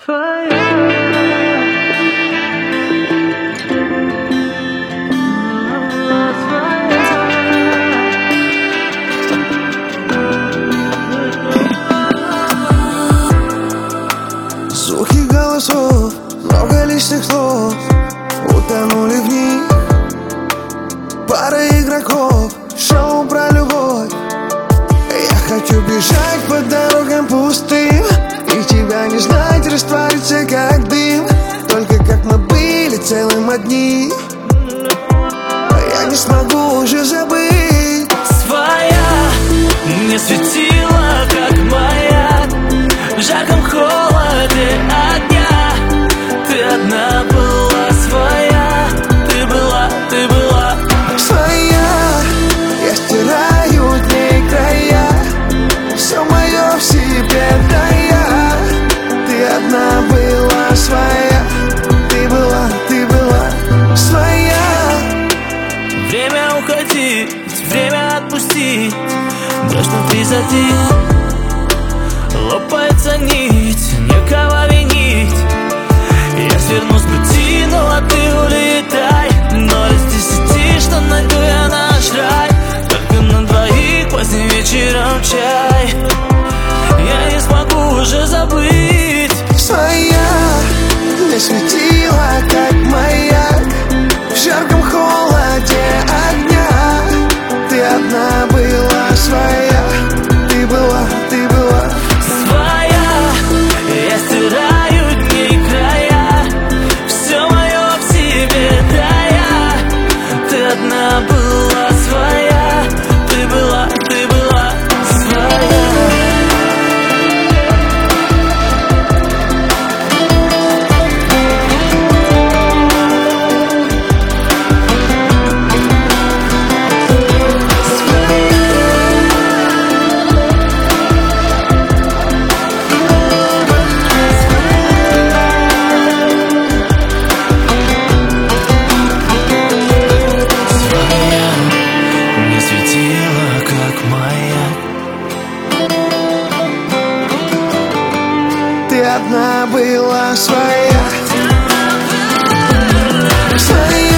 Звуки голосов, много лишних слов утонули в них. Пара игроков, шоу про любовь. Я хочу бежать по дорогам пустым и тебя не знать, раствориться как дым. Только как мы были целым одни, я не смогу уже забыть. Своя не светила, как маяк в жарком холоде огня. Ты одна была своя, ты была своя. Я стираю дней края, все мое в себе тая. Ты одна была своя, ты была своя. Время уходить, время отпустить. Дождь внутри затих, лопается нить, некого винить. Я сверну с пути, но ты улетай. 0 из 10, что найду я наш рай. Только на двоих поздним вечером чай. Я не смогу уже забыть. Своя не светила, как маяк в жарком холоде огня. Ты одна была своя, ты была своя. Я стираю дни края, все мое в себе тая. Ты одна была своя, ты была своя. Ты одна была своя, своя.